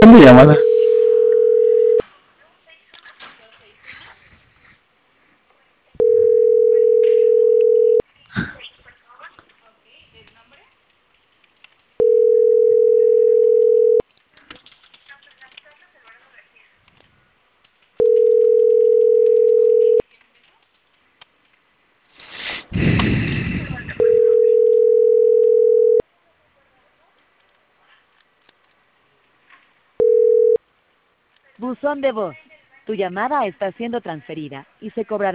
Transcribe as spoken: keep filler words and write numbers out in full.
¿Cuándo llamada? Buzón de voz. Tu llamada está siendo transferida y se cobrará